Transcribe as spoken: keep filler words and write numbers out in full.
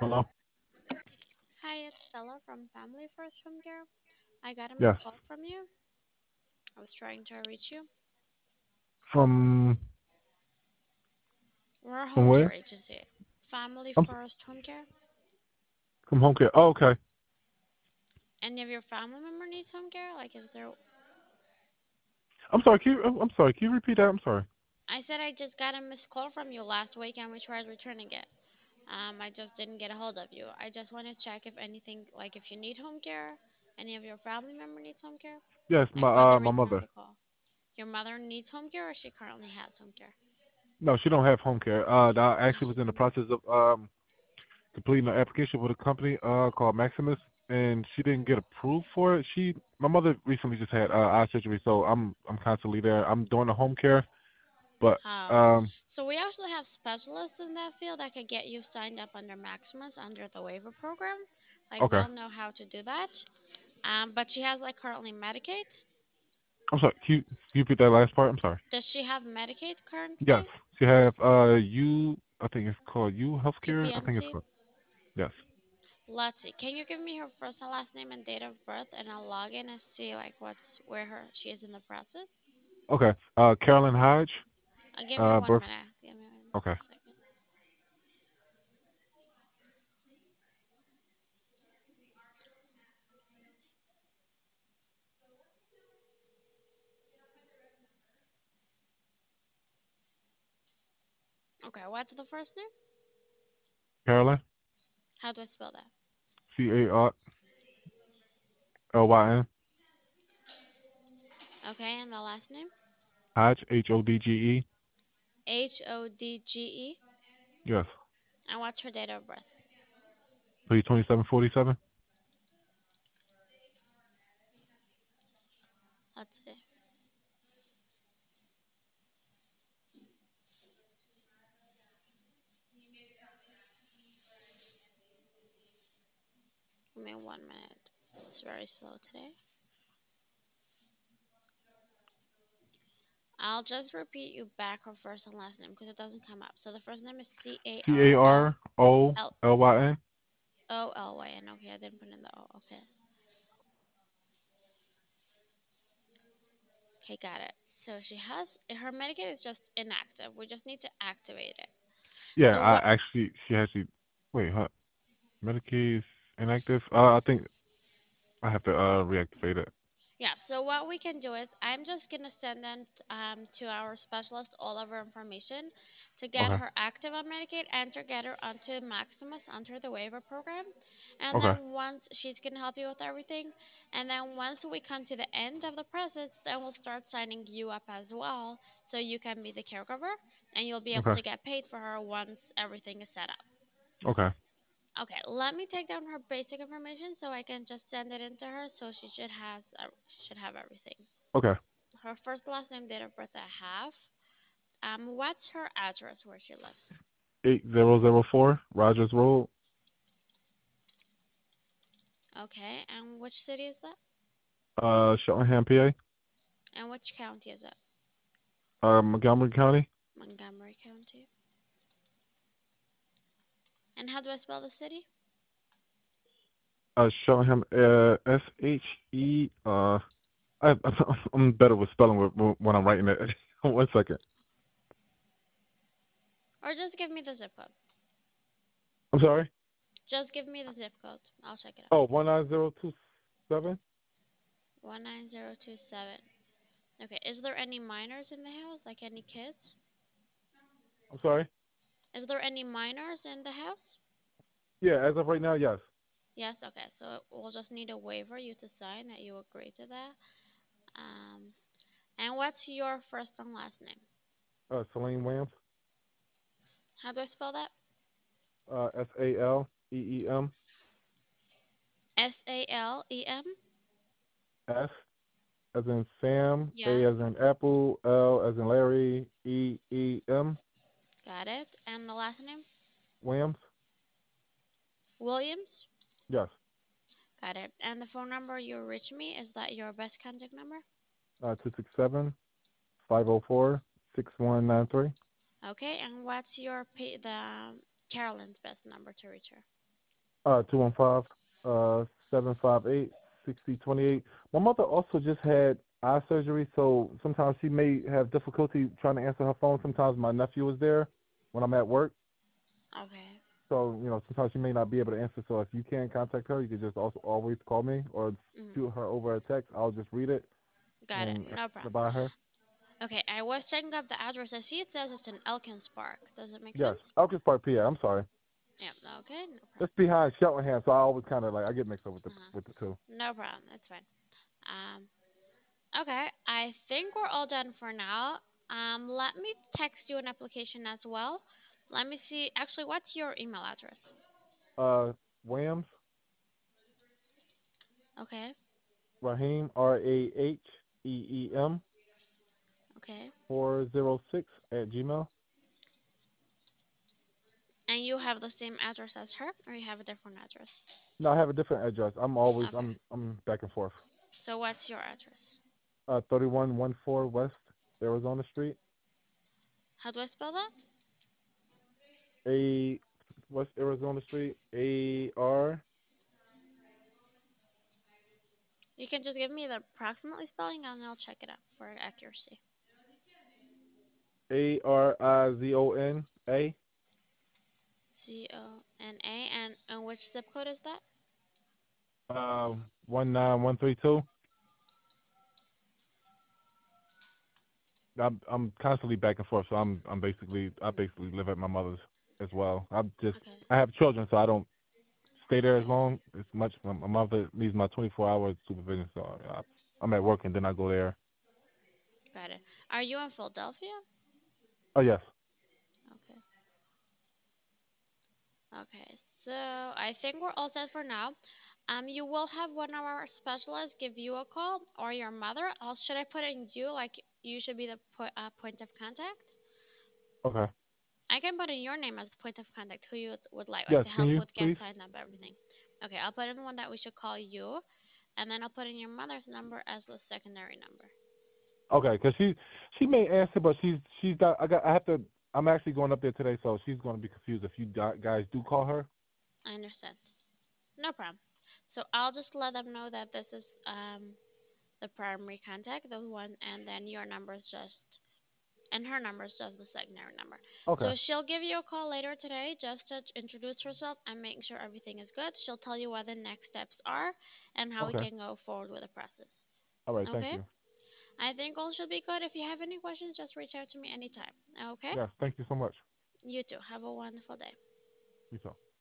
Hello? Hi, it's Stella from Family First Home Care. I got a missed Yes. call from you. I was trying to reach you. From We're a from home care where? agency. Family I'm s- First Home Care. from home care. Oh, okay. Any of your family member needs home care? Like, is there? I'm sorry. Can you, I'm I'm sorry. Can you repeat that? I'm sorry. I said I just got a missed call from you last week and we tried returning it. Um, I just didn't get a hold of you. I just want to check if anything, like if you need home care, any of your family member needs home care. Yes, Like, my what's uh the my reason of mother. the call? Your mother needs home care or she currently has home care? No, she don't have home care. Uh, I Oh, actually she was in the doesn't. process of um completing an application with a company uh called Maximus, and she didn't get approved for it. She, my mother recently just had uh, eye surgery, so I'm I'm constantly there. I'm doing the home care, but Oh, um so we actually have specialists in that field that could get you signed up under Maximus under the waiver program. Like okay. they'll know how to do that. Um, but she has like currently Medicaid. I'm sorry. Can you, can you repeat that last part? I'm sorry. Does she have Medicaid Yes, currently? she have uh you. I think it's called you healthcare. I think it's P P M C? called. Yes. Let's see. Can you give me her first and last name and date of birth, and I'll log in and see like what's where her she is in the process. Okay. Uh, Carolyn Hodge. Uh, give me Uh, one birth. minute. Give me one Okay. second. Okay, what's the first name? Carolyn. How do I spell that? C A R L Y N. Okay, and the last name? Hodge. H O D G E. H O D G E. Yes. And what's her date of birth? Please twenty-seven forty-seven. Let's see. Give me one minute. It's very slow today. I'll just repeat you back her first and last name because it doesn't come up. So the first name is C A C R A L R O L L Y N. O L Y N. Okay, I didn't put in the O. Okay. Okay, got it. So she has her Medicaid is just inactive. We just need to activate it. Yeah. So I what? actually. She actually. Wait. Huh. Medicaid is inactive. Uh, I think I have to uh reactivate it. Yeah, so what we can do is I'm just gonna send them um, to our specialist all of her information to get Okay. her active on Medicaid and to get her onto Maximus onto the waiver program. And Okay. then once she's gonna help you with everything, and then once we come to the end of the process, then we'll start signing you up as well, so you can be the caregiver and you'll be able Okay. to get paid for her once everything is set up. Okay. Okay, let me take down her basic information so I can just send it into her, so she should has uh, should have everything. Okay. Her first, last name, date of birth I have. Um, what's her address where she lives? Eight zero zero four Rogers Road. Okay, and which city is that? Uh, Sheltonham, P A. And which county is it? Uh, Montgomery County. Montgomery County. And how do I spell the city? Uh, Sheltonham. Uh, S H E. Uh, I, I'm better with spelling when when I'm writing it. One second. Or just give me the zip code. I'm sorry. Just give me the zip code. I'll check it out. Oh, one nine zero two seven. one nine zero two seven. Okay, is there any minors in the house? Like any kids? I'm sorry. Is there any minors in the house? Yeah, as of right now, yes. Yes, okay. So we'll just need a waiver you to sign that you agree to that. Um, and what's your first and last name? Uh, Celine Williams. How do I spell that? Uh, S A L E E M S A L E M? S as in Sam, A Yes, as in Apple, L as in Larry, E E M got it. And the last name? Williams. Williams? Yes. Got it. And the phone number you reach me, is that your best contact number? Uh, two six seven five zero four six one nine three. Okay, and what's your pa- the um, Carolyn's best number to reach her? Uh, two one five, uh, seven five eight, sixty twenty eight. My mother also just had eye surgery, so sometimes she may have difficulty trying to answer her phone. Sometimes my nephew is there when I'm at work, Okay. so you know sometimes she may not be able to answer. So if you can contact her, you can just also always call me or Hmm. shoot her over a text. I'll just read it Got it. and No answer problem. by her. Okay, I was checking up the address. I see it says it's in Elkins Park. Does it make Yes, sense? Elkins Park, P A. I'm sorry. Yep. Okay. No It's problem. behind Cheltenham, so I always kind of like I get mixed up with the Uh-huh. with the two. No problem. That's fine. Um. Okay. I think we're all done for now. Um. Let me text you an application as well. Let me see. Actually, what's your email address? Uh, Williams Okay. Raheem R A H E E M Okay. four zero six at Gmail. And you have the same address as her, or you have a different address? No, I have a different address. I'm always Okay. I'm I'm back and forth. So what's your address? Uh, thirty one one four West Arizona Street. How do I spell that? A West Arizona Street. A R You can just give me the approximately spelling and I'll check it out for accuracy. A R I Z O N A. C O N A. And, and which zip code is that? Um, one nine one three two. I'm I'm constantly back and forth, so I'm I'm basically I basically live at my mother's as well. I'm just Okay. I have children, so I don't stay there as Okay. long as much. My, my mother needs my twenty-four hour supervision, so I, I'm at work and then I go there. Got it. Are you in Philadelphia? Oh yes, Okay. Okay. So I think we're all set for now. Um, you will have one of our specialists give you a call or your mother. Or should I put in you? Like you should be the po- uh, point of contact. okay, I can put in your name as point of contact. Who you would would like, like yes. to Can help you with get please? signed up everything. Okay, I'll put in the one that we should call you, and then I'll put in your mother's number as the secondary number. Okay, because she she may answer, but she's she's got I got I have to. I'm actually going up there today, so she's going to be confused if you di- guys do call her. I understand. No problem. So I'll just let them know that this is um the primary contact, the one, and then your number is just, and her number is just the secondary number. Okay, So she'll give you a call later today just to introduce herself and make sure everything is good. She'll tell you what the next steps are and how we okay. can go forward with the process. All right, thank Okay? you. I think all should be good. If you have any questions, just reach out to me anytime. Okay? Yes, thank you so much. You too. Have a wonderful day. You too.